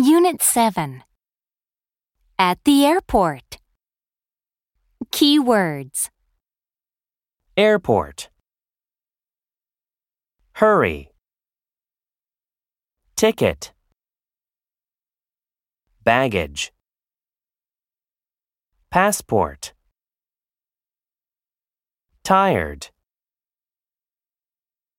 Unit 7. At the airport. Key words. Airport. Hurry. Ticket. Baggage. Passport. Tired.